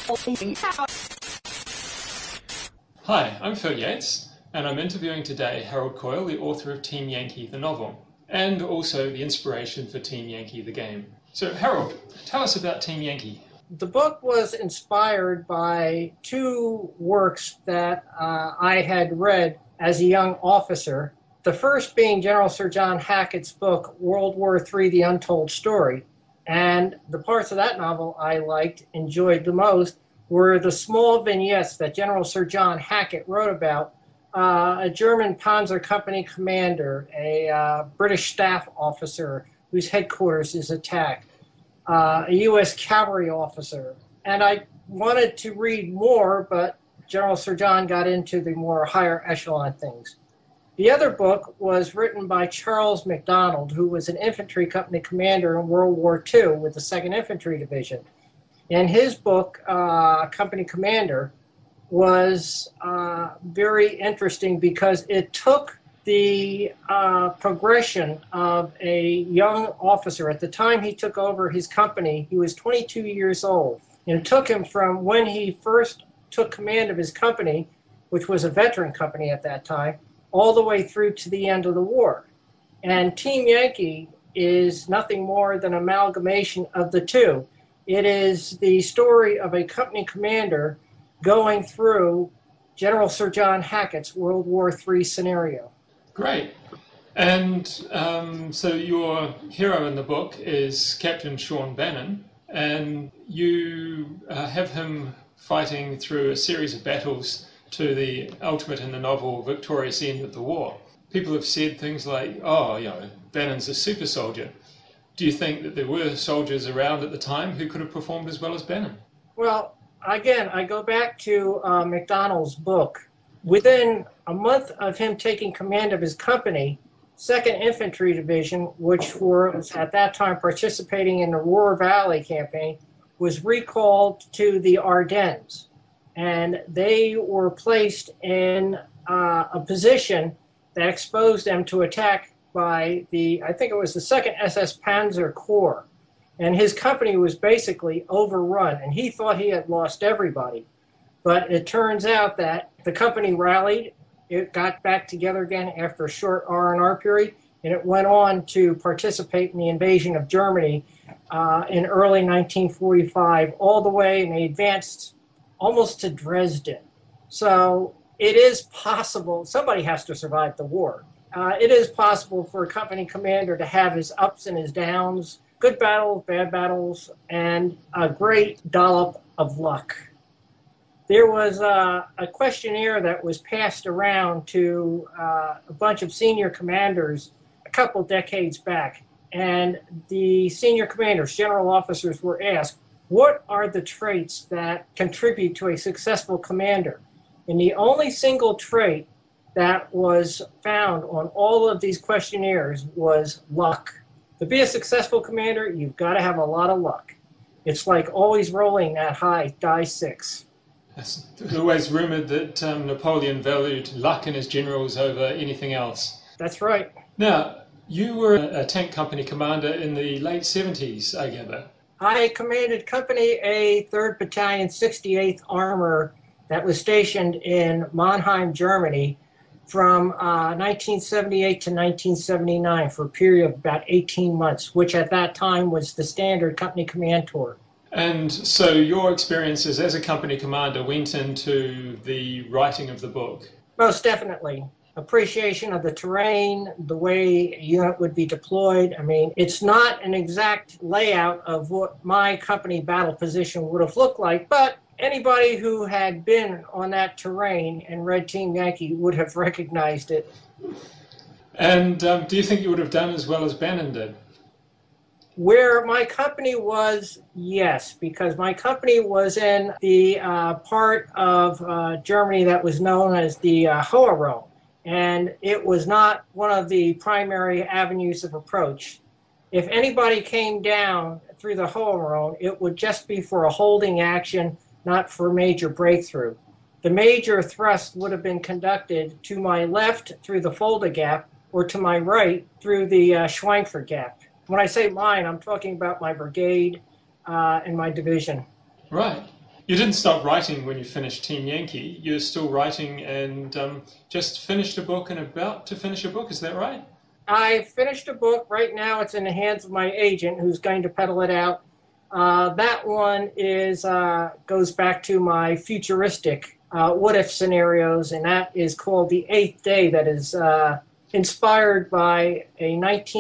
Hi, I'm Phil Yates, and I'm interviewing today Harold Coyle, the author of Team Yankee, the novel, and also the inspiration for Team Yankee, the game. So, Harold, tell us about Team Yankee. The book was inspired by two works that I had read as a young officer. The first being General Sir John Hackett's book, World War III, The Untold Story. And the parts of that novel I enjoyed the most, were the small vignettes that General Sir John Hackett wrote about a German Panzer Company commander, a British staff officer whose headquarters is attacked, a U.S. cavalry officer. And I wanted to read more, but General Sir John got into the more higher echelon things. The other book was written by Charles MacDonald, who was an infantry company commander in World War II with the 2nd Infantry Division. And his book, Company Commander, was very interesting because it took the progression of a young officer. At the time he took over his company, he was 22 years old. And it took him from when he first took command of his company, which was a veteran company at that time, all the way through to the end of the war. And Team Yankee is nothing more than an amalgamation of the two. It is the story of a company commander going through General Sir John Hackett's World War III scenario. Great. And so your hero in the book is Captain Sean Bannon, and you have him fighting through a series of battles to the ultimate in the novel victorious end of the war. People have said things like, Bannon's a super soldier. Do you think that there were soldiers around at the time who could have performed as well as Bannon? Well, again, I go back to MacDonald's book. Within a month of him taking command of his company, 2nd Infantry Division, which was at that time participating in the Ruhr Valley campaign, was recalled to the Ardennes. And they were placed in a position that exposed them to attack by I think it was the 2nd SS Panzer Corps. And his company was basically overrun, and he thought he had lost everybody. But it turns out that the company rallied, it got back together again after a short R&R period, and it went on to participate in the invasion of Germany in early 1945, all the way, and they advanced almost to Dresden. So it is possible, somebody has to survive the war. It is possible for a company commander to have his ups and his downs, good battles, bad battles, and a great dollop of luck. There was a questionnaire that was passed around to a bunch of senior commanders a couple decades back, and the senior commanders, general officers, were asked, what are the traits that contribute to a successful commander? And the only single trait that was found on all of these questionnaires was luck. To be a successful commander, you've got to have a lot of luck. It's like always rolling that high die 6. It's always rumored that Napoleon valued luck in his generals over anything else. That's right. Now, you were a tank company commander in the late 70s, I gather. I commanded Company A, 3rd Battalion, 68th Armor, that was stationed in Mannheim, Germany, from 1978 to 1979 for a period of about 18 months, which at that time was the standard company command tour. And so your experiences as a company commander went into the writing of the book? Most definitely. Appreciation of the terrain, the way a unit would be deployed. I mean, it's not an exact layout of what my company battle position would have looked like, but anybody who had been on that terrain and read Team Yankee would have recognized it. And do you think you would have done as well as Bannon did? Where my company was, yes, because my company was in the part of Germany that was known as the Hohe Rhone, and it was not one of the primary avenues of approach. If anybody came down through the Hohe Rhone, it would just be for a holding action, not for major breakthrough. The major thrust would have been conducted to my left through the Fulda Gap or to my right through the Schweinfurt Gap. When I say mine, I'm talking about my brigade and my division. Right. You didn't stop writing when you finished Team Yankee. You're still writing and just finished a book and about to finish a book. Is that right? I finished a book. Right now it's in the hands of my agent who's going to peddle it out. That one goes back to my futuristic what-if scenarios, and that is called The Eighth Day. That is inspired by a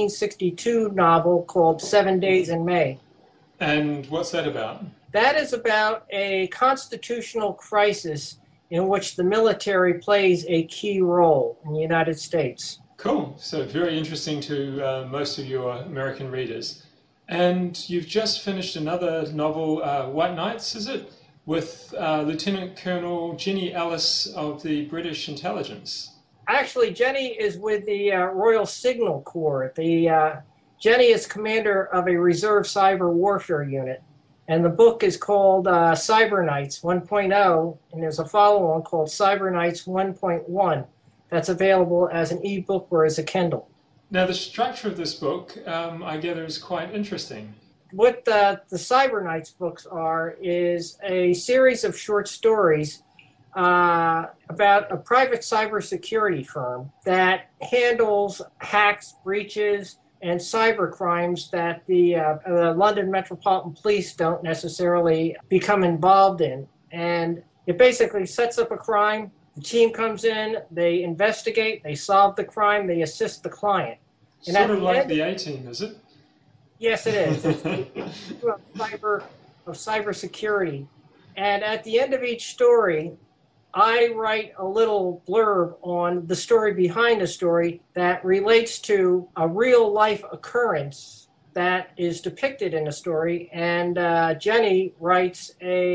1962 novel called 7 Days in May. And what's that about? That is about a constitutional crisis in which the military plays a key role in the United States. Cool. So very interesting to most of your American readers. And you've just finished another novel, White Nights, is it? With Lieutenant Colonel Jenny Ellis of the British Intelligence. Actually, Jenny is with the Royal Signal Corps. Jenny is commander of a reserve cyber warfare unit. And the book is called Cyber Knights 1.0, and there's a follow-on called Cyber Knights 1.1 that's available as an ebook or as a Kindle. Now, the structure of this book, I gather, is quite interesting. What the Cyber Knights books is a series of short stories about a private cybersecurity firm that handles hacks, breaches, and cyber crimes that the London Metropolitan Police don't necessarily become involved in. And it basically sets up a crime. The team comes in, they investigate, they solve the crime, they assist the client. And sort of like the A-Team, is it? Yes, it is. It's of cybersecurity. And at the end of each story, I write a little blurb on the story behind the story that relates to a real-life occurrence that is depicted in the story, and Jenny writes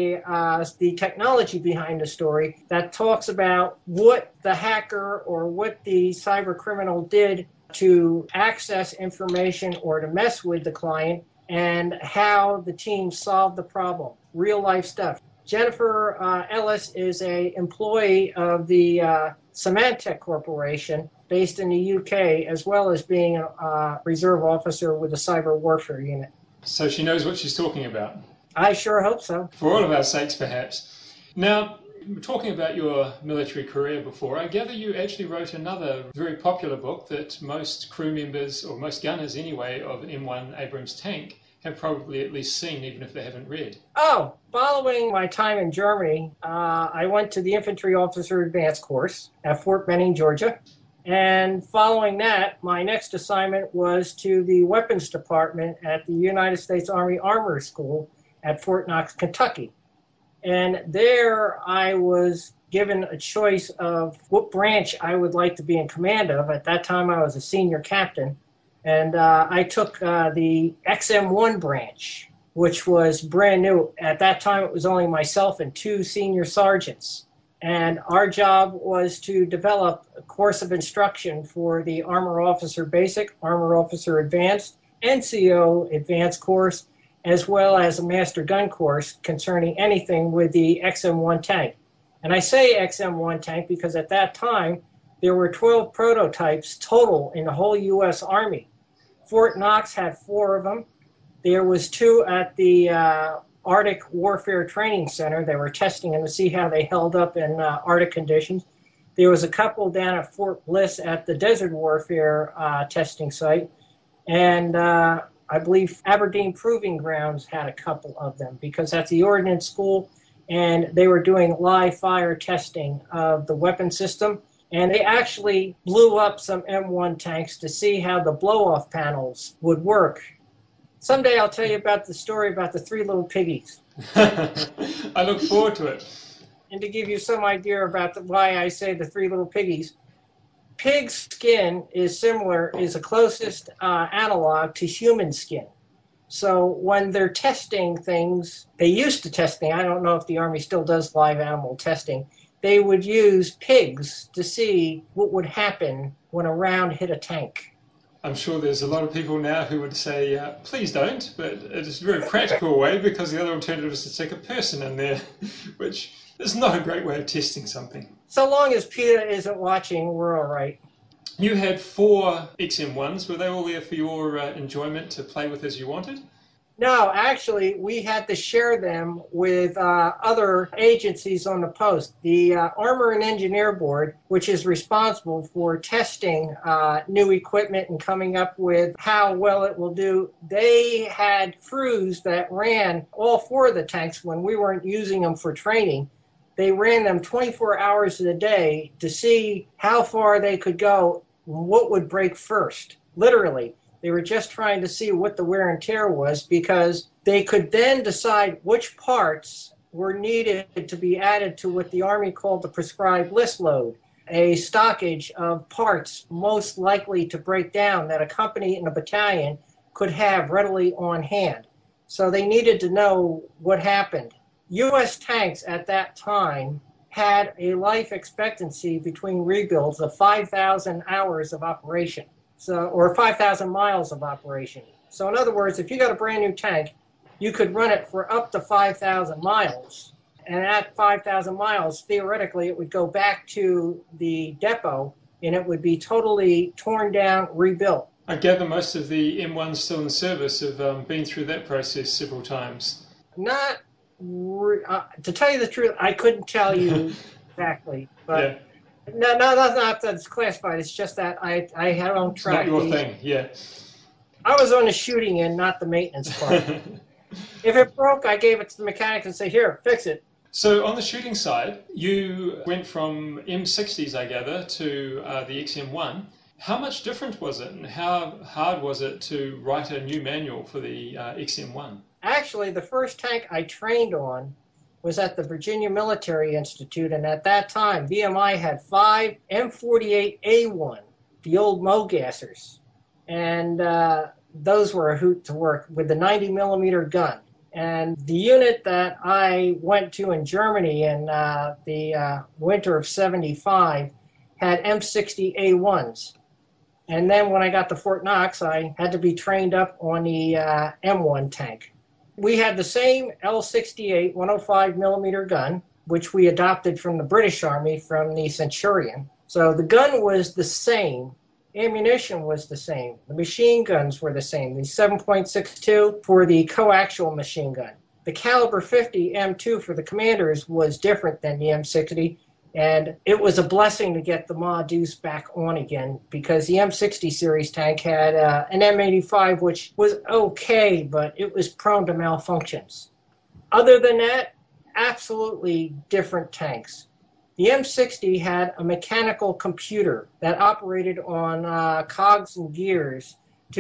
the technology behind the story that talks about what the hacker or what the cyber criminal did to access information or to mess with the client, and how the team solved the problem. Real-life stuff. Jennifer Ellis is an employee of the Symantec Corporation based in the UK, as well as being a reserve officer with a cyber warfare unit. So she knows what she's talking about. I sure hope so. For all of our sakes, perhaps. Now, talking about your military career before, I gather you actually wrote another very popular book that most crew members, or most gunners anyway, of an M1 Abrams tank have probably at least seen, even if they haven't read. Oh, following my time in Germany, I went to the Infantry Officer Advanced course at Fort Benning, Georgia. And following that, my next assignment was to the Weapons Department at the United States Army Armor School at Fort Knox, Kentucky. And there I was given a choice of what branch I would like to be in command of. At that time, I was a senior captain. And I took the XM1 branch, which was brand new. At that time, it was only myself and 2 senior sergeants. And our job was to develop a course of instruction for the Armor Officer Basic, Armor Officer Advanced, NCO Advanced course, as well as a Master Gun course concerning anything with the XM1 tank. And I say XM1 tank because at that time, there were 12 prototypes total in the whole U.S. Army. Fort Knox had 4 of them. There was 2 at the Arctic Warfare Training Center. They were testing them to see how they held up in Arctic conditions. There was a couple down at Fort Bliss at the Desert Warfare testing site. And I believe Aberdeen Proving Grounds had a couple of them because that's the ordnance school, and they were doing live fire testing of the weapon system. And they actually blew up some M1 tanks to see how the blow-off panels would work. Someday I'll tell you about the story about the 3 little piggies. I look forward to it. And to give you some idea about why I say the 3 little piggies, pig skin is the closest analog to human skin. So when they're testing things, they used to testing, I don't know if the Army still does live animal testing, they would use pigs to see what would happen when a round hit a tank. I'm sure there's a lot of people now who would say, please don't, but it's a very practical way because the other alternative is to stick a person in there, which is not a great way of testing something. So long as PETA isn't watching, we're all right. You had 4 XM1s. Were they all there for your enjoyment to play with as you wanted? No, actually, we had to share them with other agencies on the post. The Armor and Engineer Board, which is responsible for testing new equipment and coming up with how well it will do, they had crews that ran all four of the tanks when we weren't using them for training. They ran them 24 hours a day to see how far they could go, what would break first, literally. They were just trying to see what the wear and tear was, because they could then decide which parts were needed to be added to what the Army called the prescribed list load, a stockage of parts most likely to break down that a company and a battalion could have readily on hand. So they needed to know what happened. U.S. tanks at that time had a life expectancy between rebuilds of 5,000 hours of operation. Or 5,000 miles of operation. So in other words, if you got a brand new tank, you could run it for up to 5,000 miles. And at 5,000 miles, theoretically, it would go back to the depot and it would be totally torn down, rebuilt. I gather most of the M1s still in service have been through that process several times. To tell you the truth, I couldn't tell you exactly. But yeah. No, that's not that's classified. It's just that I had on track. It's not your thing, yeah. I was on the shooting end, not the maintenance part. If it broke, I gave it to the mechanic and said, "Here, fix it." So on the shooting side, you went from M60s, I gather, to the XM1. How much different was it, and how hard was it to write a new manual for the XM1? Actually, the first tank I trained on was at the Virginia Military Institute, and at that time, VMI had 5 M48A1, the old Mogassers, and those were a hoot to work with the 90-millimeter gun. And the unit that I went to in Germany in the winter of '75 had M60A1s. And then when I got to Fort Knox, I had to be trained up on the M1 tank. We had the same L68 105-millimeter gun, which we adopted from the British Army from the Centurion. So the gun was the same. Ammunition was the same. The machine guns were the same. The 7.62 for the coaxial machine gun. The caliber 50 M2 for the commanders was different than the M60. And it was a blessing to get the Ma Deuce back on again, because the M60 series tank had an M85, which was okay, but it was prone to malfunctions. Other than that, absolutely different tanks. The M60 had a mechanical computer that operated on cogs and gears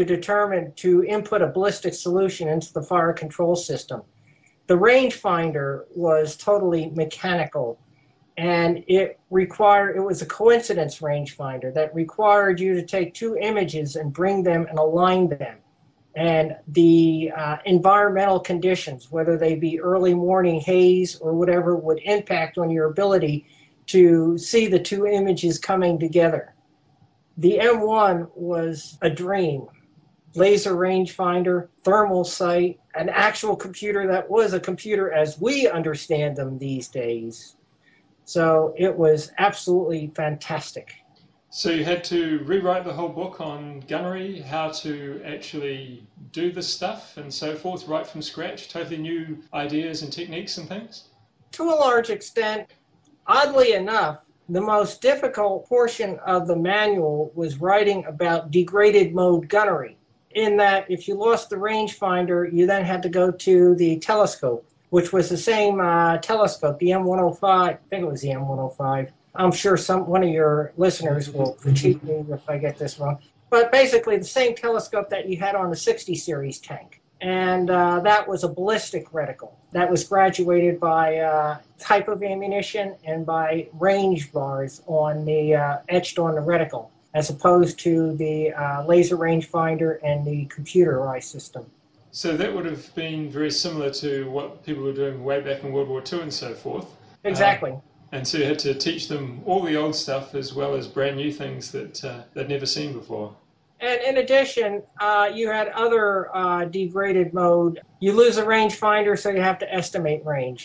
to input a ballistic solution into the fire control system. The rangefinder was totally mechanical. And it was a coincidence rangefinder that required you to take 2 images and bring them and align them. And the environmental conditions, whether they be early morning haze or whatever, would impact on your ability to see the 2 images coming together. The M1 was a dream. Laser rangefinder, thermal sight, an actual computer that was a computer as we understand them these days. So it was absolutely fantastic. So you had to rewrite the whole book on gunnery, how to actually do this stuff and so forth, right from scratch, totally new ideas and techniques and things? To a large extent. Oddly enough, the most difficult portion of the manual was writing about degraded mode gunnery, in that if you lost the rangefinder, you then had to go to the telescope, which was the same telescope, the M105. I think it was the M105. I'm sure one of your listeners will critique me if I get this wrong. But basically the same telescope that you had on the 60 series tank. And that was a ballistic reticle. That was graduated by type of ammunition and by range bars etched on the reticle, as opposed to the laser rangefinder and the computerized system. So that would have been very similar to what people were doing way back in World War II and so forth. Exactly. And so you had to teach them all the old stuff as well as brand new things that they'd never seen before. And in addition, you had other degraded mode. You lose a rangefinder, so you have to estimate range.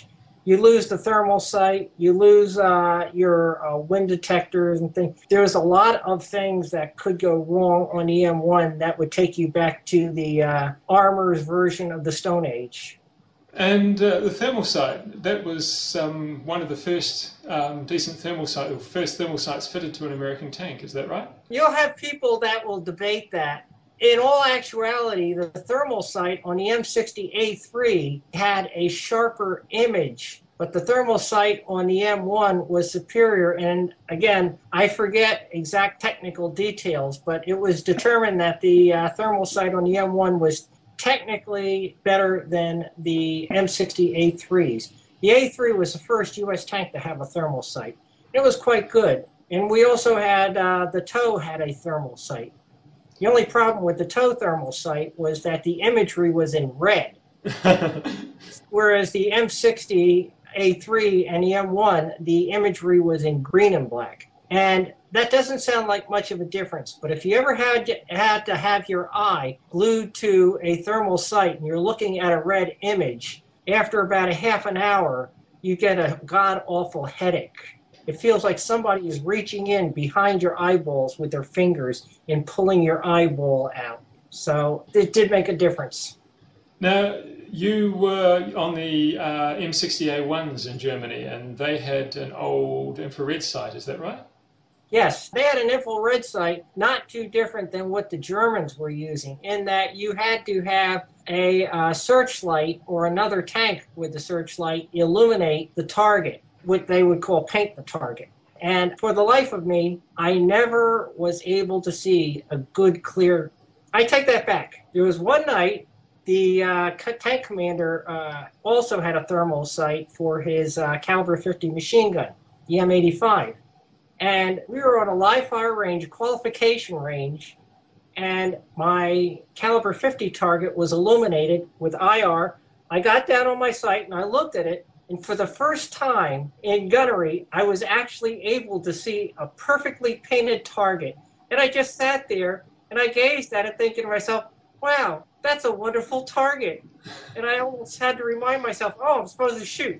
You lose the thermal sight, you lose your wind detectors and things. There's a lot of things that could go wrong on the M1 that would take you back to the Armor's version of the Stone Age. And the thermal sight, that was one of the first decent thermal sight, or first thermal sights fitted to an American tank, is that right? You'll have people that will debate that. In all actuality, the thermal sight on the M60A3 had a sharper image, but the thermal sight on the M1 was superior. And again, I forget exact technical details, but it was determined that the thermal sight on the M1 was technically better than the M60A3s. The A3 was the first U.S. tank to have a thermal sight. It was quite good. And we also had, the TOW had a thermal sight. The only problem with the TOW thermal sight was that the imagery was in red, whereas the M60A3 and the M1, the imagery was in green and black. And that doesn't sound like much of a difference, but if you ever had to have your eye glued to a thermal sight and you're looking at a red image, after about a half an hour, you get a god-awful headache. It feels like somebody is reaching in behind your eyeballs with their fingers and pulling your eyeball out. So it did make a difference. Now, you were on the M60A1s in Germany, and they had an old infrared sight, is that right? Yes, they had an infrared sight, not too different than what the Germans were using, in that you had to have a searchlight or another tank with the searchlight illuminate the target, what they would call paint the target. And for the life of me, I never was able to see a good, clear... I take that back. There was one night, the tank commander also had a thermal sight for his caliber 50 machine gun, the M85. And we were on a live fire range, qualification range, and my caliber 50 target was illuminated with IR. I got down on my sight and I looked at it, and for the first time in gunnery, I was actually able to see a perfectly painted target. And I just sat there and I gazed at it thinking to myself, wow, that's a wonderful target. And I almost had to remind myself, oh, I'm supposed to shoot.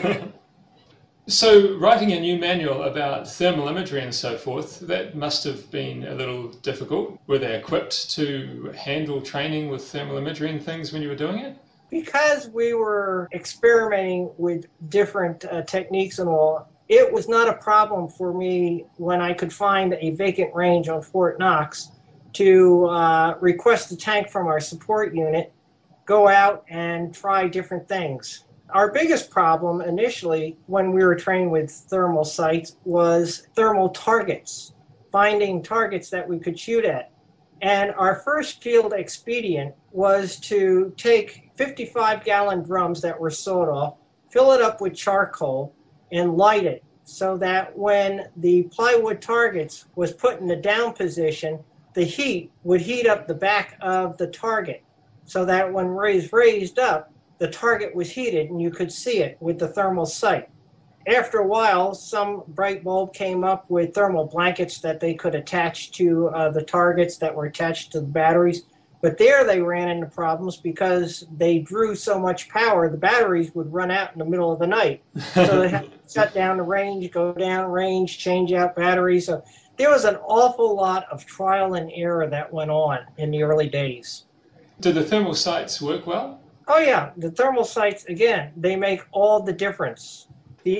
So writing a new manual about thermal imagery and so forth, that must have been a little difficult. Were they equipped to handle training with thermal imagery and things when you were doing it? Because we were experimenting with different techniques and all, it was not a problem for me when I could find a vacant range on Fort Knox to request a tank from our support unit, go out and try different things. Our biggest problem initially when we were training with thermal sights was thermal targets, finding targets that we could shoot at. And our first field expedient was to take 55-gallon drums that were sawed off, fill it up with charcoal, and light it so that when the plywood targets was put in the down position, the heat would heat up the back of the target so that when raised up, the target was heated and you could see it with the thermal sight. After a while, some bright bulb came up with thermal blankets that they could attach to the targets that were attached to the batteries. But there they ran into problems because they drew so much power, the batteries would run out in the middle of the night. So they had to shut down the range, go down range, change out batteries. So there was an awful lot of trial and error that went on in the early days. Did the thermal sights work well? Oh yeah, the thermal sights, again, they make all the difference. The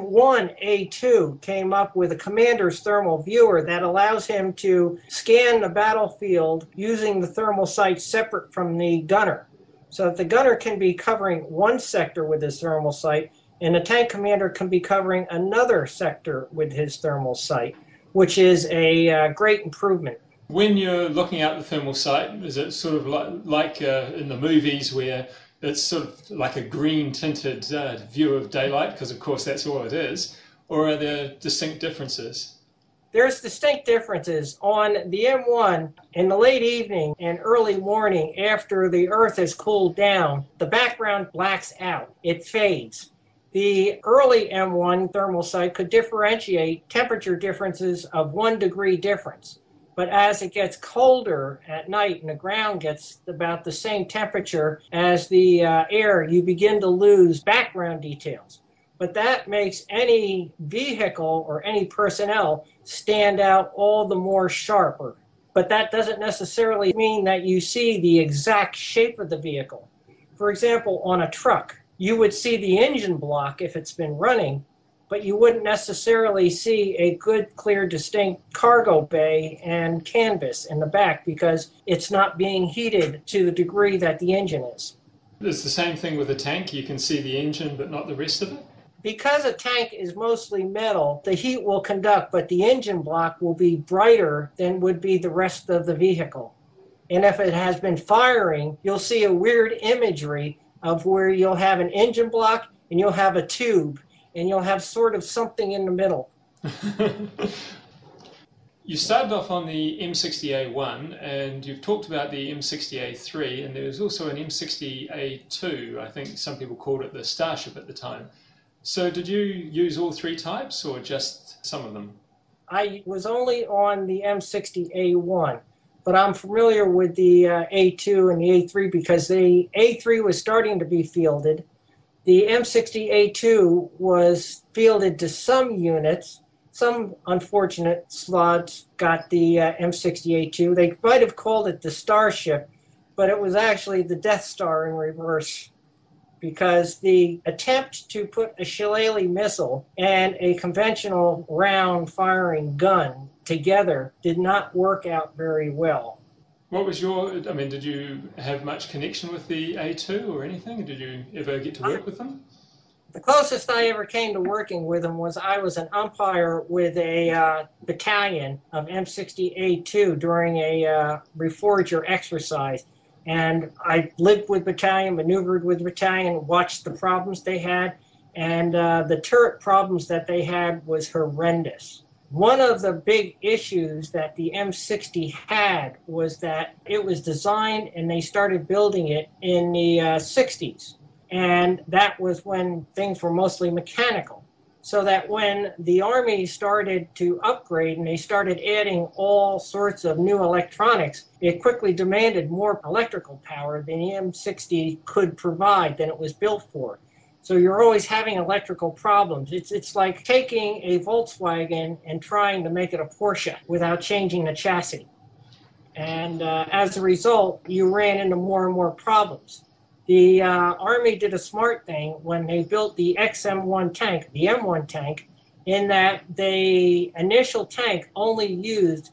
M1A2 came up with a commander's thermal viewer that allows him to scan the battlefield using the thermal sight separate from the gunner. So that the gunner can be covering one sector with his thermal sight, and the tank commander can be covering another sector with his thermal sight, which is a great improvement. When you're looking out the thermal sight, is it sort of like in the movies where it's sort of like a green tinted view of daylight, because of course that's all it is, or are there distinct differences? There's distinct differences. On the M1, in the late evening and early morning after the Earth has cooled down, the background blacks out. It fades. The early M1 thermal sight could differentiate temperature differences of 1 degree difference. But as it gets colder at night and the ground gets about the same temperature as the air, you begin to lose background details. But that makes any vehicle or any personnel stand out all the more sharper. But that doesn't necessarily mean that you see the exact shape of the vehicle. For example, on a truck, you would see the engine block if it's been running, but you wouldn't necessarily see a good, clear, distinct cargo bay and canvas in the back because it's not being heated to the degree that the engine is. It's the same thing with a tank. You can see the engine, but not the rest of it. Because a tank is mostly metal, the heat will conduct, but the engine block will be brighter than would be the rest of the vehicle. And if it has been firing, you'll see a weird imagery of where you'll have an engine block and you'll have a tube and you'll have sort of something in the middle. You started off on the M60A1 and you've talked about the M60A3, and there was also an M60A2. I think some people called it the Starship at the time. So did you use all three types or just some of them? I was only on the M60A1, but I'm familiar with the A2 and the A3 because the A3 was starting to be fielded. The M60A2 was fielded to some units. Some unfortunate slots got the M60A2. They might have called it the Starship, but it was actually the Death Star in reverse, because the attempt to put a Shillelagh missile and a conventional round-firing gun together did not work out very well. What was did you have much connection with the A2 or anything? Did you ever get to work with them? The closest I ever came to working with them was I was an umpire with a battalion of M60A2 during a Reforger exercise. And I lived with battalion, maneuvered with battalion, watched the problems they had, and the turret problems that they had was horrendous. One of the big issues that the M60 had was that it was designed and they started building it in the 60s. And that was when things were mostly mechanical. So that when the Army started to upgrade and they started adding all sorts of new electronics, it quickly demanded more electrical power than the M60 could provide than it was built for. So you're always having electrical problems. It's like taking a Volkswagen and trying to make it a Porsche without changing the chassis. And as a result, you ran into more and more problems. The Army did a smart thing when they built the XM1 tank, the M1 tank, in that the initial tank only used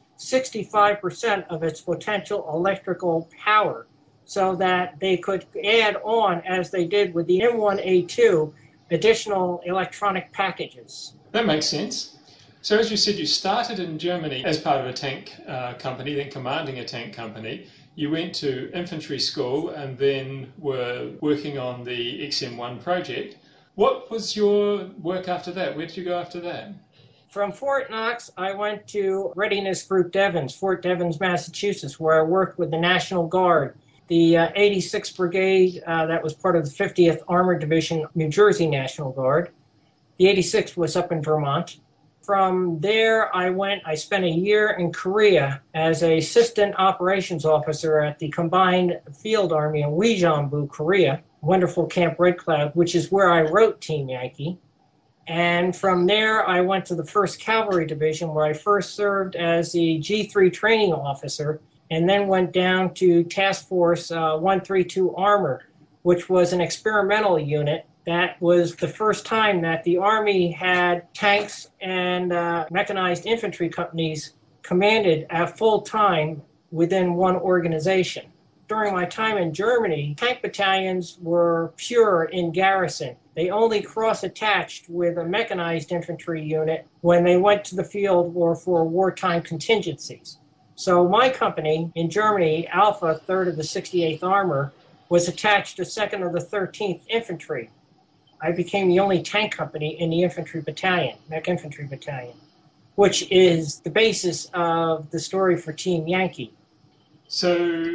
65% of its potential electrical power, so that they could add on, as they did with the M1A2, additional electronic packages. That makes sense. So as you said, you started in Germany as part of a tank company, then commanding a tank company. You went to infantry school and then were working on the XM1 project. What was your work after that? Where did you go after that? From Fort Knox, I went to Readiness Group Devens, Fort Devens, Massachusetts, where I worked with the National Guard, the 86th Brigade, that was part of the 50th Armored Division, New Jersey National Guard. The 86th was up in Vermont. From there, I spent a year in Korea as an assistant operations officer at the Combined Field Army in Uijeonbu, Korea, wonderful Camp Red Cloud, which is where I wrote Team Yankee. And from there, I went to the 1st Cavalry Division, where I first served as the G3 training officer, and then went down to Task Force 132 Armor, which was an experimental unit. That was the first time that the Army had tanks and mechanized infantry companies commanded at full time within one organization. During my time in Germany, tank battalions were pure in garrison. They only cross-attached with a mechanized infantry unit when they went to the field or for wartime contingencies. So my company in Germany, Alpha, 3rd of the 68th Armor, was attached to 2nd of the 13th Infantry. I became the only tank company in the infantry battalion, mech infantry battalion, which is the basis of the story for Team Yankee. So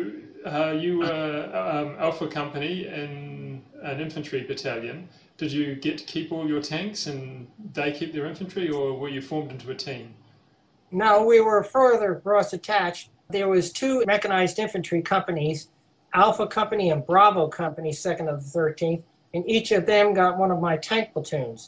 you were Alpha Company in an infantry battalion. Did you get to keep all your tanks and they keep their infantry, or were you formed into a team? No, we were further cross-attached. There was two mechanized infantry companies, Alpha Company and Bravo Company, 2nd of the 13th, and each of them got one of my tank platoons.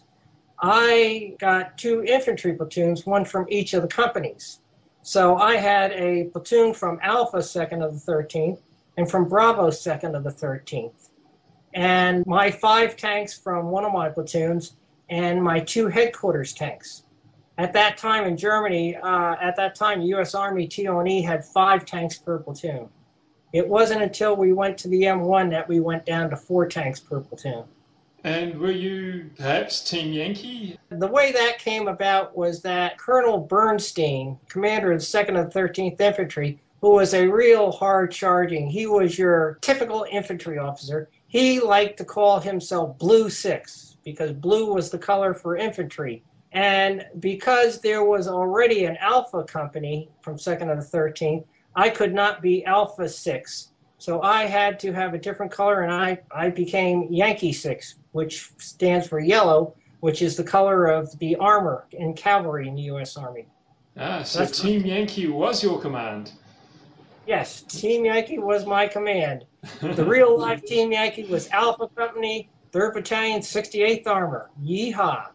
I got two infantry platoons, one from each of the companies. So I had a platoon from Alpha 2nd of the 13th and from Bravo 2nd of the 13th. And my 5 tanks from one of my platoons and my 2 headquarters tanks. At that time in Germany, the U.S. Army TO&E had 5 tanks per platoon. It wasn't until we went to the M1 that we went down to 4 tanks per platoon. And were you perhaps Team Yankee? The way that came about was that Colonel Bernstein, commander of the 2nd and 13th Infantry, who was a real hard-charging, he was your typical infantry officer. He liked to call himself Blue 6 because blue was the color for infantry. And because there was already an Alpha Company from 2nd and the 13th, I could not be Alpha 6. So I had to have a different color, and I became Yankee 6, which stands for yellow, which is the color of the armor in cavalry in the U.S. Army. So Team Yankee was your command? Yes, Team Yankee was my command. The real-life Team Yankee was Alpha Company, 3rd Battalion, 68th Armor. Yeehaw!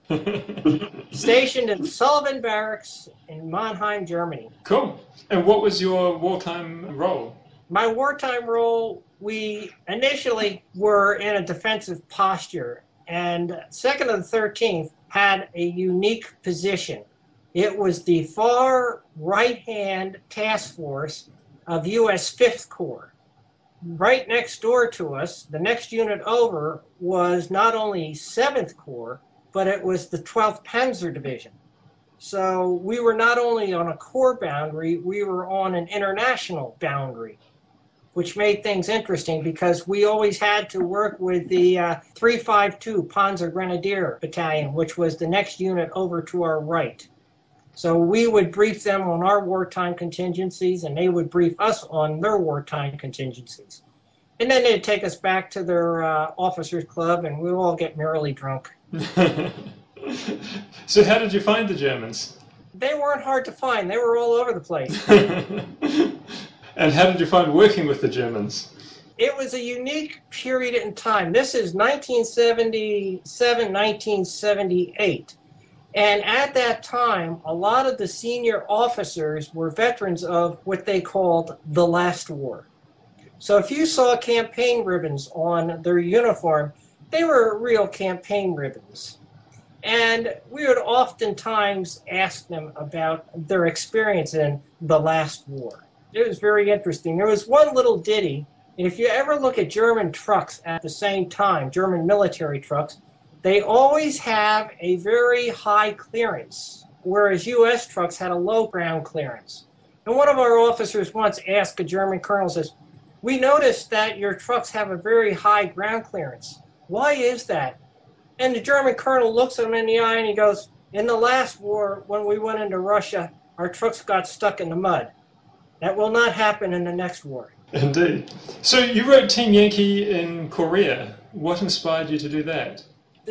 Stationed in Sullivan Barracks in Mannheim, Germany. Cool. And what was your wartime role? My wartime role, we initially were in a defensive posture, and 2nd of the 13th had a unique position. It was the far right-hand task force of U.S. 5th Corps. Right next door to us, the next unit over, was not only 7th Corps, but it was the 12th Panzer Division. So we were not only on a corps boundary, we were on an international boundary, which made things interesting because we always had to work with the 352 Panzer Grenadier Battalion, which was the next unit over to our right. So we would brief them on our wartime contingencies, and they would brief us on their wartime contingencies. And then they'd take us back to their officers' club, and we'd all get merrily drunk. So how did you find the Germans? They weren't hard to find. They were all over the place. And how did you find working with the Germans? It was a unique period in time. This is 1977, 1978. And at that time, a lot of the senior officers were veterans of what they called the last war. So if you saw campaign ribbons on their uniform, they were real campaign ribbons. And we would oftentimes ask them about their experience in the last war. It was very interesting. There was one little ditty, and if you ever look at German trucks at the same time, German military trucks, they always have a very high clearance, whereas U.S. trucks had a low ground clearance. And one of our officers once asked a German colonel, says, "We noticed that your trucks have a very high ground clearance. Why is that?" And the German colonel looks him in the eye and he goes, "In the last war, when we went into Russia, our trucks got stuck in the mud. That will not happen in the next war." Indeed. So you wrote Team Yankee in Korea. What inspired you to do that?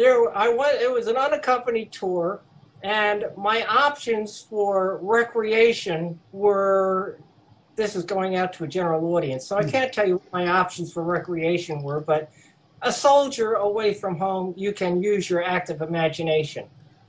It was an unaccompanied tour, and my options for recreation were, this is going out to a general audience, so I can't tell you what my options for recreation were, but a soldier away from home, you can use your active imagination.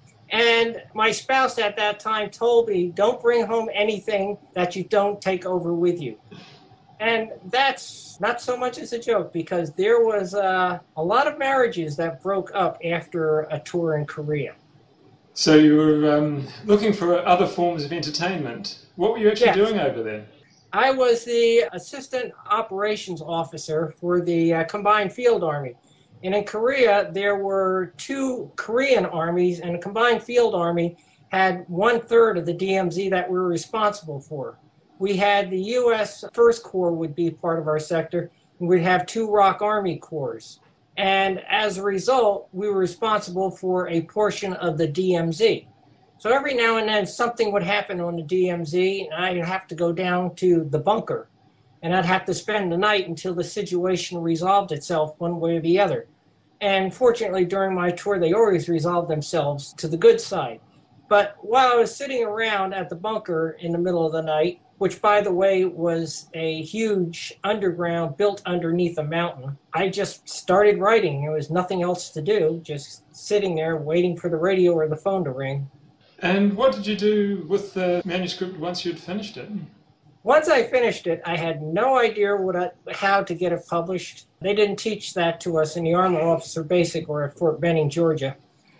And my spouse at that time told me, don't bring home anything that you don't take over with you. And that's not so much as a joke, because there was a lot of marriages that broke up after a tour in Korea. So you were looking for other forms of entertainment. What were you actually doing over there? I was the assistant operations officer for the Combined Field Army. And in Korea, there were 2 Korean armies, and the Combined Field Army had 1/3 of the DMZ that we were responsible for. We had the U.S. First Corps would be part of our sector, and we'd have 2 ROK Army Corps. And as a result, we were responsible for a portion of the DMZ. So every now and then something would happen on the DMZ, and I'd have to go down to the bunker. And I'd have to spend the night until the situation resolved itself one way or the other. And fortunately, during my tour, they always resolved themselves to the good side. But while I was sitting around at the bunker in the middle of the night, which, by the way, was a huge underground built underneath a mountain, I just started writing. There was nothing else to do, just sitting there waiting for the radio or the phone to ring. And what did you do with the manuscript once you'd finished it? Once I finished it, I had no idea how to get it published. They didn't teach that to us in the Armor Officer Basic or at Fort Benning, Georgia.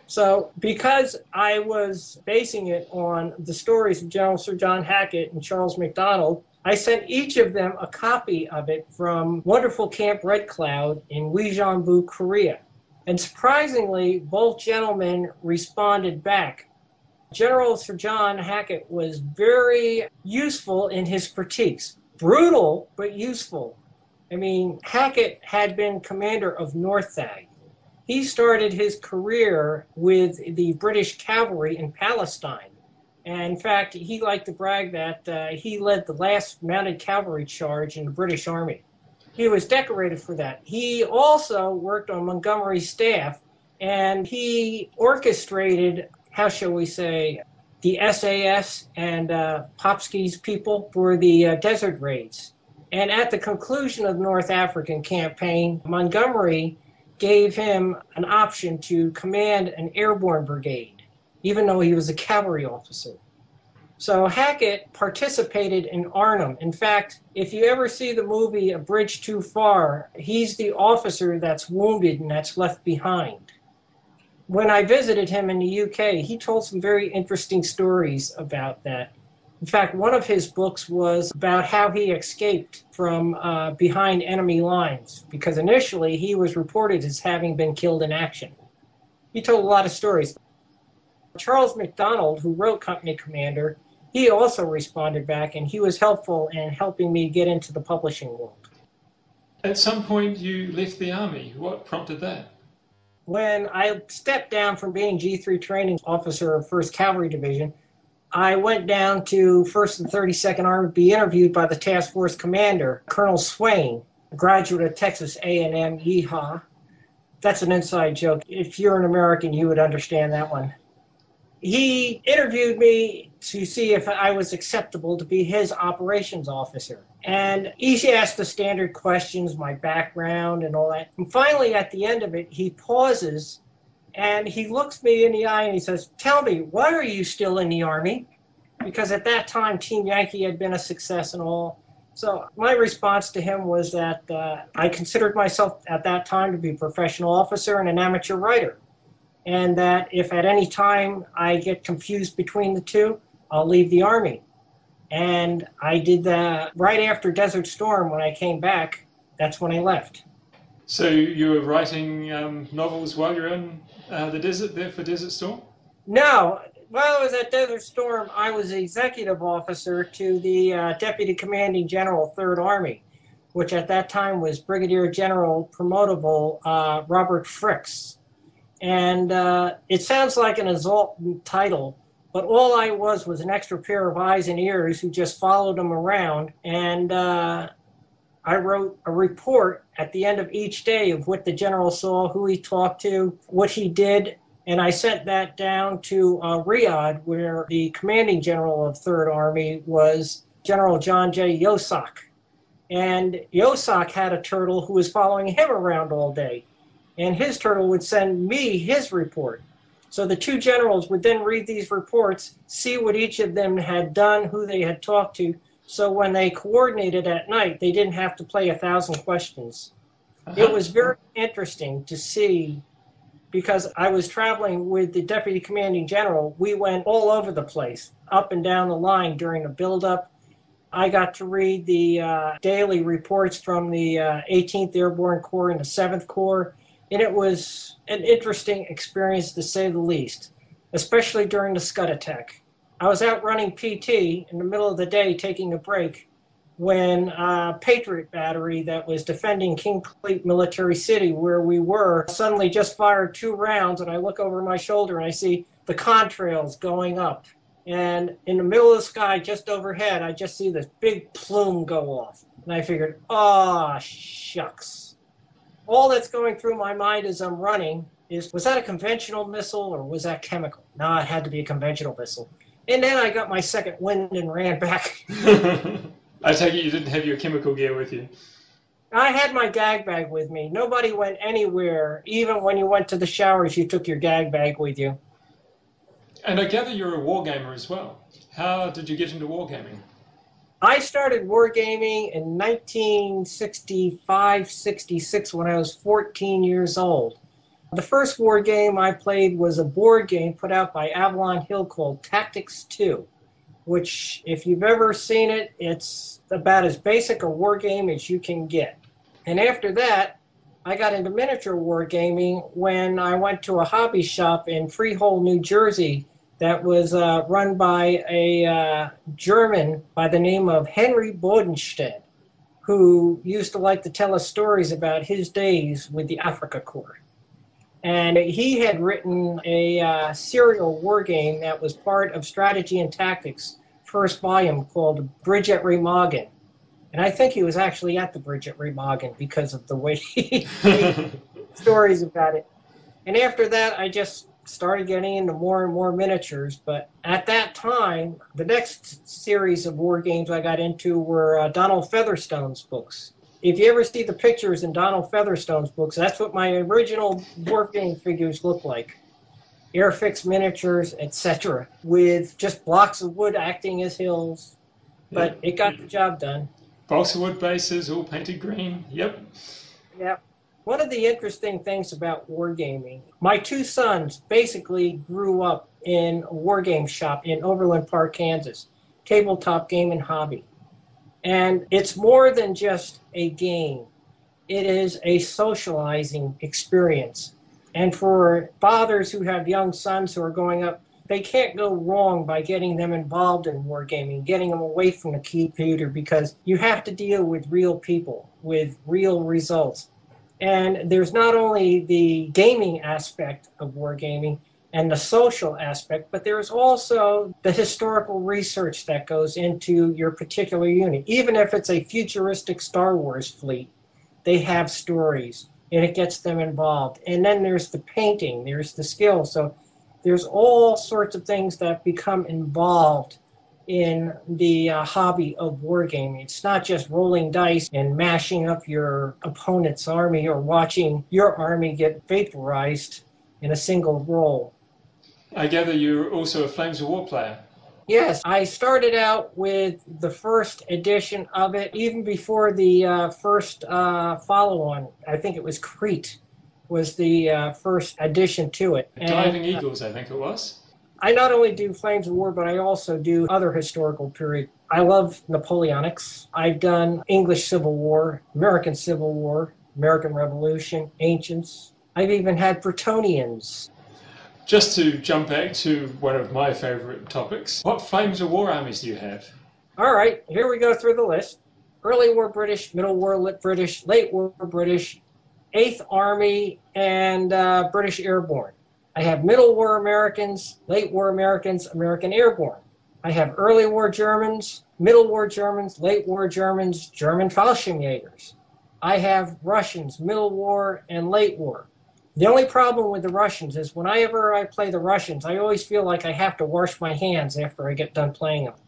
So because I was basing it on the stories of General Sir John Hackett and Charles MacDonald, I sent each of them a copy of it from wonderful Camp Red Cloud in Uijeongbu, Korea. And surprisingly, both gentlemen responded back. General Sir John Hackett was very useful in his critiques. Brutal, but useful. I mean, Hackett had been commander of Northag. He started his career with the British cavalry in Palestine. And in fact, he liked to brag that he led the last mounted cavalry charge in the British Army. He was decorated for that. He also worked on Montgomery's staff, and he orchestrated, how shall we say, the SAS and Popsky's people for the desert raids. And at the conclusion of the North African campaign, Montgomery gave him an option to command an airborne brigade, even though he was a cavalry officer. So Hackett participated in Arnhem. In fact, if you ever see the movie A Bridge Too Far, he's the officer that's wounded and that's left behind. When I visited him in the UK, he told some very interesting stories about that. In fact, one of his books was about how he escaped from behind enemy lines, because initially he was reported as having been killed in action. He told a lot of stories. Charles MacDonald, who wrote Company Commander, he also responded back, and he was helpful in helping me get into the publishing world. At some point you left the Army. What prompted that? When I stepped down from being G3 Training Officer of 1st Cavalry Division, I went down to 1st and 32nd Army to be interviewed by the task force commander, Colonel Swain, a graduate of Texas A&M, Yeehaw. That's an inside joke. If you're an American, you would understand that one. He interviewed me to see if I was acceptable to be his operations officer. And he asked the standard questions, my background and all that. And finally, at the end of it, he pauses and he looks me in the eye and he says, "Tell me, why are you still in the Army?" Because at that time, Team Yankee had been a success and all. So my response to him was that I considered myself at that time to be a professional officer and an amateur writer. And that if at any time I get confused between the two, I'll leave the Army. And I did that right after Desert Storm. When I came back, that's when I left. So you were writing novels while you're in the desert there for Desert Storm? No. While I was at Desert Storm, I was executive officer to the Deputy Commanding General, 3rd Army, which at that time was Brigadier General promotable Robert Fricks. And it sounds like an exalted title, but all I was an extra pair of eyes and ears who just followed him around. And I wrote a report at the end of each day of what the general saw, who he talked to, what he did. And I sent that down to Riyadh, where the commanding general of 3rd Army was General John J. Yosak. And Yosak had a turtle who was following him around all day. And his turtle would send me his report. So the two generals would then read these reports, see what each of them had done, who they had talked to. So when they coordinated at night, they didn't have to play 1,000 questions. It was very interesting to see, because I was traveling with the Deputy Commanding General. We went all over the place, up and down the line during the buildup. I got to read the daily reports from the 18th Airborne Corps and the 7th Corps. And it was an interesting experience, to say the least, especially during the Scud attack. I was out running PT in the middle of the day taking a break when a Patriot battery that was defending King Cleet Military City, where we were, suddenly just fired 2 rounds, and I look over my shoulder and I see the contrails going up. And in the middle of the sky, just overhead, I just see this big plume go off. And I figured, oh, shucks. All that's going through my mind as I'm running is, was that a conventional missile or was that chemical? No, it had to be a conventional missile. And then I got my second wind and ran back. I take it you didn't have your chemical gear with you. I had my gag bag with me. Nobody went anywhere. Even when you went to the showers, you took your gag bag with you. And I gather you're a wargamer as well. How did you get into wargaming? I started wargaming in 1965-66 when I was 14 years old. The first war game I played was a board game put out by Avalon Hill called Tactics 2, which, if you've ever seen it, it's about as basic a war game as you can get. And after that, I got into miniature wargaming when I went to a hobby shop in Freehold, New Jersey that was run by a German by the name of Henry Bodenstedt, who used to like to tell us stories about his days with the Afrika Korps. And he had written a serial war game that was part of Strategy and Tactics, first volume, called Bridge at Remagen. And I think he was actually at the Bridge at Remagen because of the way he made stories about it. And after that, I just started getting into more and more miniatures. But at that time, the next series of war games I got into were Donald Featherstone's books. If you ever see the pictures in Donald Featherstone's books, that's what my original war game figures look like. Airfix miniatures, etc., with just blocks of wood acting as hills. But it got the job done. Balsa wood bases, all painted green. Yep. Yep. One of the interesting things about wargaming, my two sons basically grew up in a wargame shop in Overland Park, Kansas, Tabletop Game and Hobby. And it's more than just a game. It is a socializing experience. And for fathers who have young sons who are going up, they can't go wrong by getting them involved in wargaming, getting them away from the computer, because you have to deal with real people, with real results. And there's not only the gaming aspect of wargaming and the social aspect, but there's also the historical research that goes into your particular unit. Even if it's a futuristic Star Wars fleet, they have stories, and it gets them involved. And then there's the painting, there's the skill. So there's all sorts of things that become involved in the hobby of wargaming. It's not just rolling dice and mashing up your opponent's army or watching your army get vaporized in a single roll. I gather you're also a Flames of War player. Yes, I started out with the first edition of it, even before the first follow-on. I think it was Crete was the first addition to it. Diving Eagles, I think it was. I not only do Flames of War, but I also do other historical period. I love Napoleonics. I've done English Civil War, American Civil War, American Revolution, Ancients. I've even had Bretonians. Just to jump back to one of my favorite topics, what Flames of War armies do you have? All right, here we go through the list. Early War British, Middle War British, Late War British, 8th Army, and British Airborne. I have Middle War Americans, Late War Americans, American Airborne. I have Early War Germans, Middle War Germans, Late War Germans, German Fallschirmjägers. I have Russians, Middle War, and Late War. The only problem with the Russians is whenever I play the Russians, I always feel like I have to wash my hands after I get done playing them.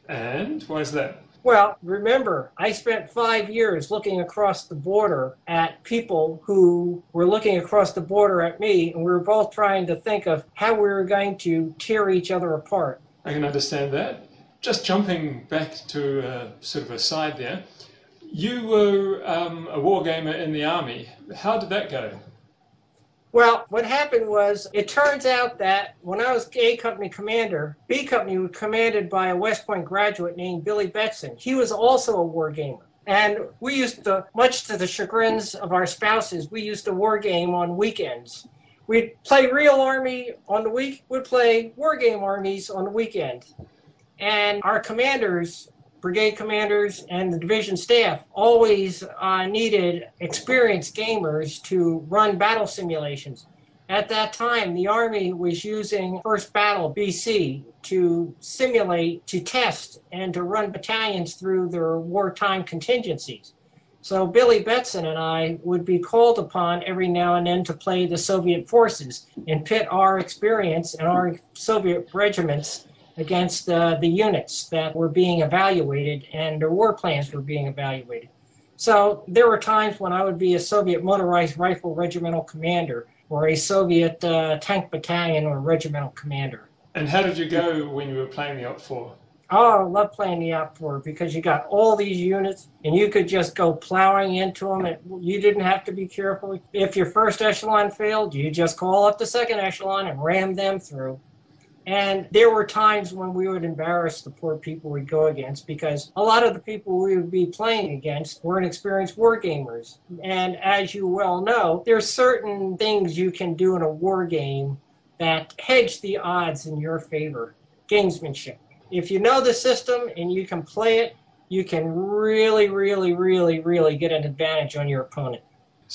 And why is that? Well, remember, I spent 5 years looking across the border at people who were looking across the border at me, and we were both trying to think of how we were going to tear each other apart. I can understand that. Just jumping back to sort of a side there, you were a wargamer in the Army. How did that go? Well, what happened was, it turns out that when I was A Company commander, B Company was commanded by a West Point graduate named Billy Betson. He was also a wargamer. And we used to, much to the chagrins of our spouses, we used to wargame on weekends. We'd play real army on the week, we'd play wargame armies on the weekend. And our commanders, brigade commanders, and the division staff always needed experienced gamers to run battle simulations. At that time, the Army was using First Battle BC to simulate, to test, and to run battalions through their wartime contingencies. So Billy Betson and I would be called upon every now and then to play the Soviet forces and pit our experience and our Soviet regiments against the units that were being evaluated, and their war plans were being evaluated. So there were times when I would be a Soviet motorized rifle regimental commander or a Soviet tank battalion or regimental commander. And how did you go when you were playing the OPFOR? Oh, I love playing the OPFOR because you got all these units and you could just go plowing into them. You didn't have to be careful. If your first echelon failed, you just call up the second echelon and ram them through. And there were times when we would embarrass the poor people we'd go against because a lot of the people we would be playing against weren't experienced war gamers. And as you well know, there's certain things you can do in a war game that hedge the odds in your favor. Gamesmanship. If you know the system and you can play it, you can really, really, really, really get an advantage on your opponent.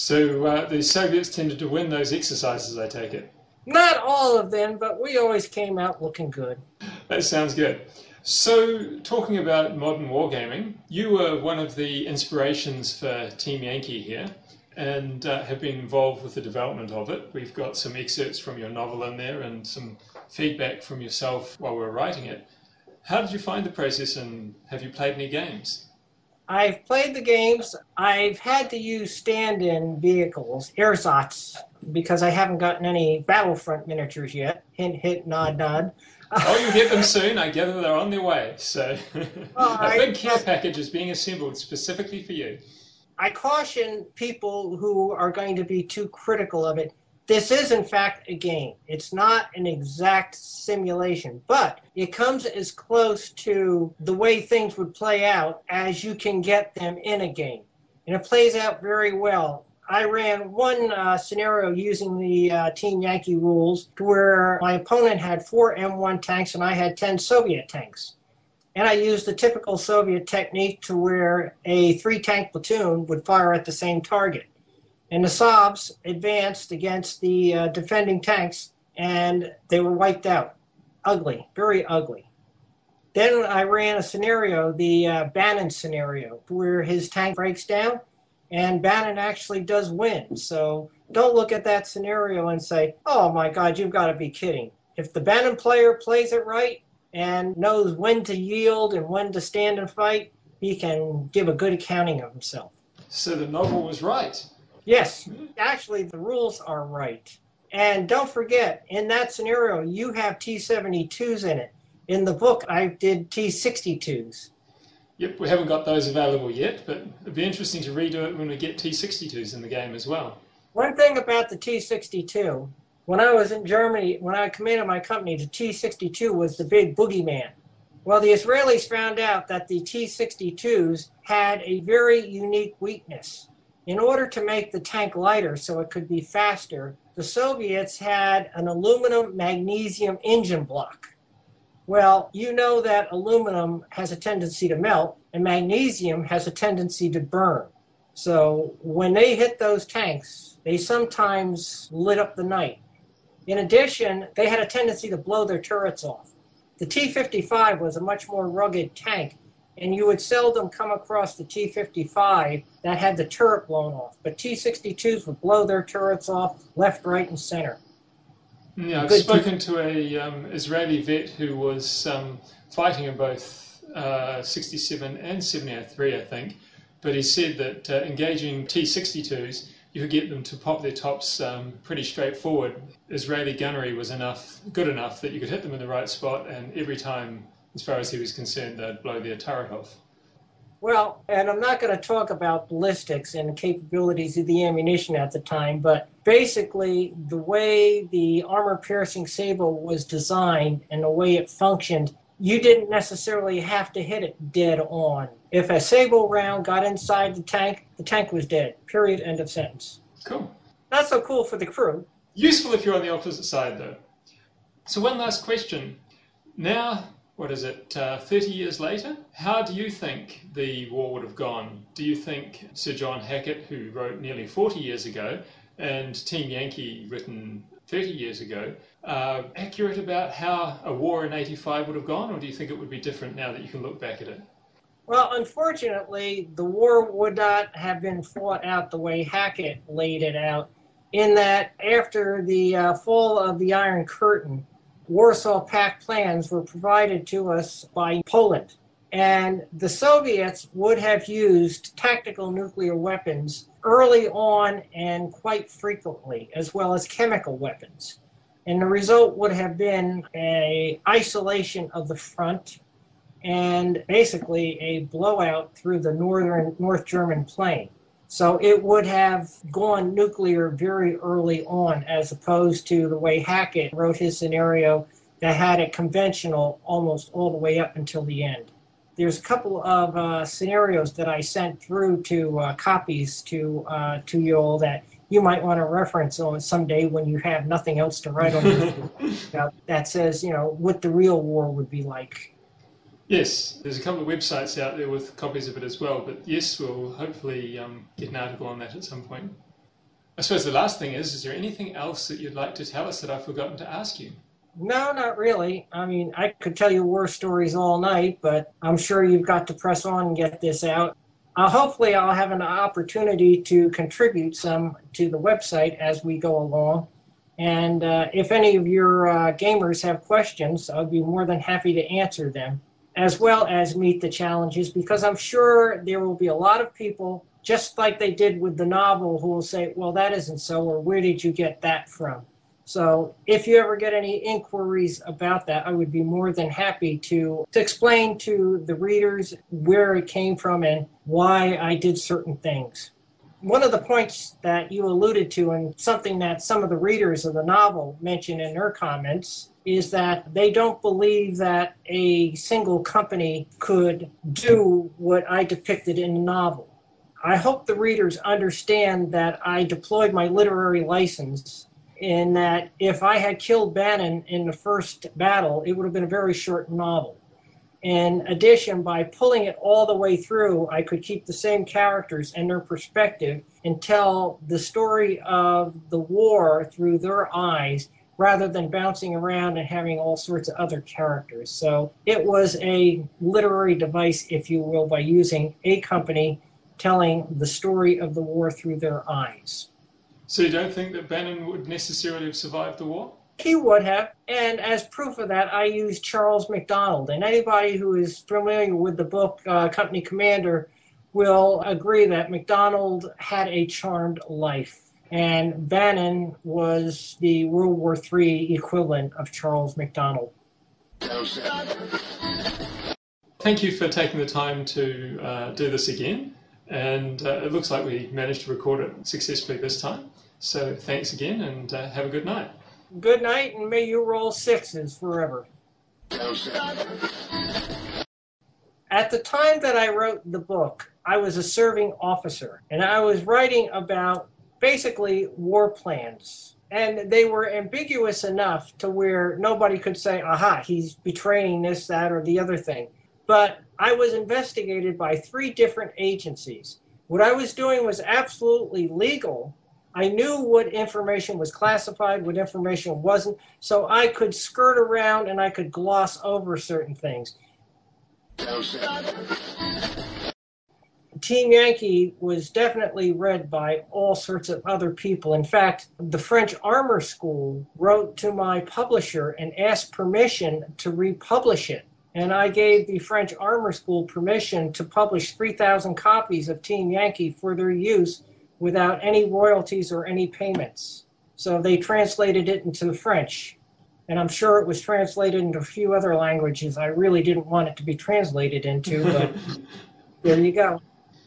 So the Soviets tended to win those exercises, I take it? Not all of them, but we always came out looking good. That sounds good. So, talking about modern wargaming, you were one of the inspirations for Team Yankee here and have been involved with the development of it. We've got some excerpts from your novel in there and some feedback from yourself while we were writing it. How did you find the process and have you played any games? I've played the games. I've had to use stand-in vehicles, ersatz, because I haven't gotten any Battlefront miniatures yet. Hint, hint, nod, nod. Oh, you'll get them soon. I gather they're on their way. So a big care package is being assembled specifically for you. I caution people who are going to be too critical of it. This is, in fact, a game. It's not an exact simulation, but it comes as close to the way things would play out as you can get them in a game. And it plays out very well. I ran one scenario using the Team Yankee rules to where my opponent had 4 M1 tanks and I had 10 Soviet tanks. And I used the typical Soviet technique to where a 3-tank platoon would fire at the same target. And the Sobs advanced against the defending tanks, and they were wiped out. Ugly, very ugly. Then I ran a scenario, the Bannon scenario, where his tank breaks down, and Bannon actually does win. So don't look at that scenario and say, oh my God, you've got to be kidding. If the Bannon player plays it right and knows when to yield and when to stand and fight, he can give a good accounting of himself. So the novel was right. Yes, actually the rules are right. And don't forget, in that scenario, you have T-72s in it. In the book, I did T-62s. Yep, we haven't got those available yet, but it'd be interesting to redo it when we get T-62s in the game as well. One thing about the T-62, when I was in Germany, when I commanded my company, the T-62 was the big boogeyman. Well, the Israelis found out that the T-62s had a very unique weakness. In order to make the tank lighter so it could be faster, the Soviets had an aluminum magnesium engine block. Well, you know that aluminum has a tendency to melt and magnesium has a tendency to burn. So when they hit those tanks, they sometimes lit up the night. In addition, they had a tendency to blow their turrets off. The T-55 was a much more rugged tank, and you would seldom come across the T-55 that had the turret blown off. But T-62s would blow their turrets off left, right, and center. Yeah, I've spoken to a Israeli vet who was fighting in both 67 and 73, I think. But he said that engaging T-62s, you could get them to pop their tops pretty straightforward. Israeli gunnery was good enough that you could hit them in the right spot, and every time, as far as he was concerned, they'd blow their turret off. Well, and I'm not going to talk about ballistics and the capabilities of the ammunition at the time, but basically the way the armor-piercing Sable was designed and the way it functioned, you didn't necessarily have to hit it dead on. If a Sable round got inside the tank was dead. Period. End of sentence. Cool. Not so cool for the crew. Useful if you're on the opposite side, though. So one last question. Now, 30 years later? How do you think the war would have gone? Do you think Sir John Hackett, who wrote nearly 40 years ago, and Team Yankee, written 30 years ago, are accurate about how a war in 85 would have gone, or do you think it would be different now that you can look back at it? Well, unfortunately, the war would not have been fought out the way Hackett laid it out, in that after the fall of the Iron Curtain, Warsaw Pact plans were provided to us by Poland. And the Soviets would have used tactical nuclear weapons early on and quite frequently, as well as chemical weapons. And the result would have been an isolation of the front and basically a blowout through the North German plain. So it would have gone nuclear very early on, as opposed to the way Hackett wrote his scenario that had it conventional almost all the way up until the end. There's a couple of scenarios that I sent through to copies to you all that you might want to reference on someday when you have nothing else to write on. That says, what the real war would be like. Yes, there's a couple of websites out there with copies of it as well, but yes, we'll hopefully get an article on that at some point. I suppose the last thing is there anything else that you'd like to tell us that I've forgotten to ask you? No, not really. I mean, I could tell you war stories all night, but I'm sure you've got to press on and get this out. Hopefully I'll have an opportunity to contribute some to the website as we go along. And if any of your gamers have questions, I'll be more than happy to answer them, as well as meet the challenges, because I'm sure there will be a lot of people, just like they did with the novel, who will say, well, that isn't so, or where did you get that from? So if you ever get any inquiries about that, I would be more than happy to explain to the readers where it came from and why I did certain things. One of the points that you alluded to, and something that some of the readers of the novel mentioned in their comments, is that they don't believe that a single company could do what I depicted in the novel. I hope the readers understand that I deployed my literary license, in that if I had killed Bannon in the first battle, it would have been a very short novel. In addition, by pulling it all the way through, I could keep the same characters and their perspective and tell the story of the war through their eyes, rather than bouncing around and having all sorts of other characters. So it was a literary device, if you will, by using a company telling the story of the war through their eyes. So you don't think that Bannon would necessarily have survived the war? He would have, and as proof of that, I used Charles MacDonald. And anybody who is familiar with the book Company Commander will agree that MacDonald had a charmed life. And Bannon was the World War III equivalent of Charles MacDonald. Thank you for taking the time to do this again. And it looks like we managed to record it successfully this time. So thanks again, and have a good night. Good night, and may you roll sixes forever. At the time that I wrote the book, I was a serving officer, and I was writing about basically war plans. And they were ambiguous enough to where nobody could say, aha, he's betraying this, that, or the other thing. But I was investigated by 3 different agencies. What I was doing was absolutely legal. I knew what information was classified, what information wasn't, so I could skirt around and I could gloss over certain things. Team Yankee was definitely read by all sorts of other people. In fact, the French Armor School wrote to my publisher and asked permission to republish it. And I gave the French Armor School permission to publish 3,000 copies of Team Yankee for their use without any royalties or any payments. So they translated it into French. And I'm sure it was translated into a few other languages I really didn't want it to be translated into, but there you go.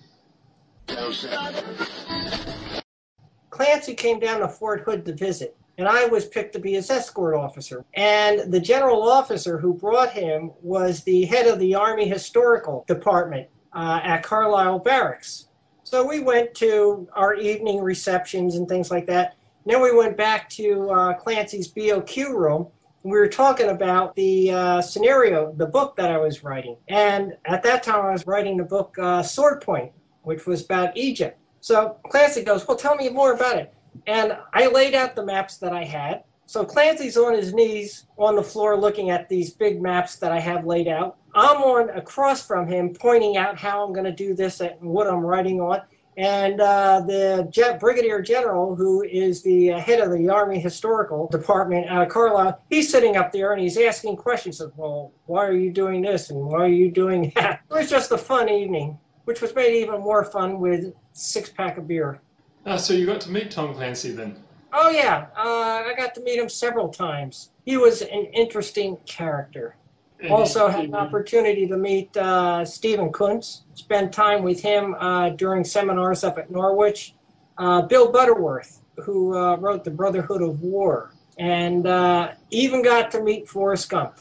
Clancy came down to Fort Hood to visit, and I was picked to be his escort officer. And the general officer who brought him was the head of the Army Historical Department at Carlisle Barracks. So we went to our evening receptions and things like that. And then we went back to Clancy's BOQ room, and we were talking about the scenario, the book that I was writing. And at that time, I was writing the book Sword Point, which was about Egypt. So Clancy goes, well, tell me more about it. And I laid out the maps that I had. So Clancy's on his knees on the floor looking at these big maps that I have laid out. I'm on across from him pointing out how I'm going to do this and what I'm writing on. And the Brigadier General, who is the head of the Army Historical Department out of Carlisle, he's sitting up there and he's asking questions of, well, why are you doing this and why are you doing that? It was just a fun evening, which was made even more fun with a 6-pack of beer. So you got to meet Tom Clancy then? Oh, yeah. I got to meet him several times. He was an interesting character. Also had an opportunity to meet Stephen Kuntz, spend time with him during seminars up at Norwich. Bill Butterworth, who wrote The Brotherhood of War, and even got to meet Forrest Gump.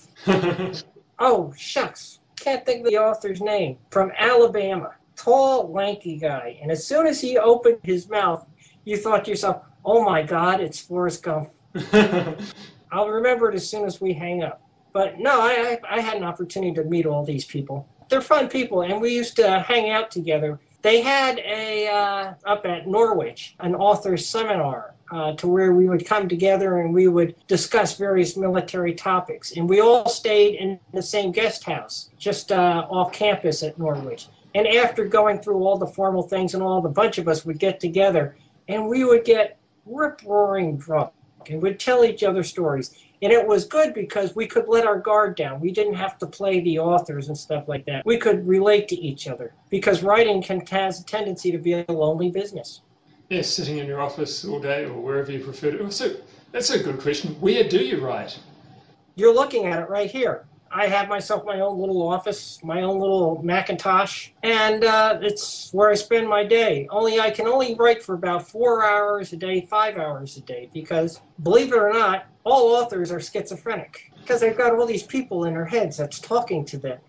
Oh, shucks. Can't think of the author's name. From Alabama. Tall, lanky guy. And as soon as he opened his mouth, you thought to yourself, oh my God, it's Forrest Gump. I'll remember it as soon as we hang up. But no, I had an opportunity to meet all these people. They're fun people, and we used to hang out together. They had up at Norwich, an author's seminar to where we would come together and we would discuss various military topics. And we all stayed in the same guest house, just off campus at Norwich. And after going through all the formal things and all, the bunch of us would get together and we would get rip-roaring drunk and would tell each other stories. And it was good because we could let our guard down. We didn't have to play the authors and stuff like that. We could relate to each other because writing has a tendency to be a lonely business. Yes, sitting in your office all day or wherever you prefer to. So that's a good question. Where do you write? You're looking at it right here. I have myself my own little office, my own little Macintosh, and it's where I spend my day. I can only write for about 4 hours a day, 5 hours a day, because, believe it or not, all authors are schizophrenic, because they've got all these people in their heads that's talking to them.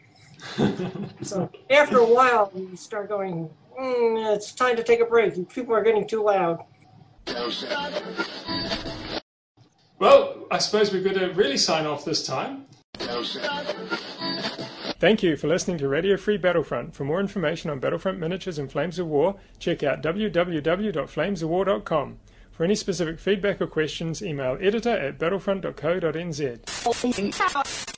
So after a while, you start going, it's time to take a break. People are getting too loud. Well, I suppose we better really sign off this time. Thank you for listening to Radio Free Battlefront. For more information on Battlefront miniatures and Flames of War, check out www.flamesofwar.com. For any specific feedback or questions, email editor@battlefront.co.nz.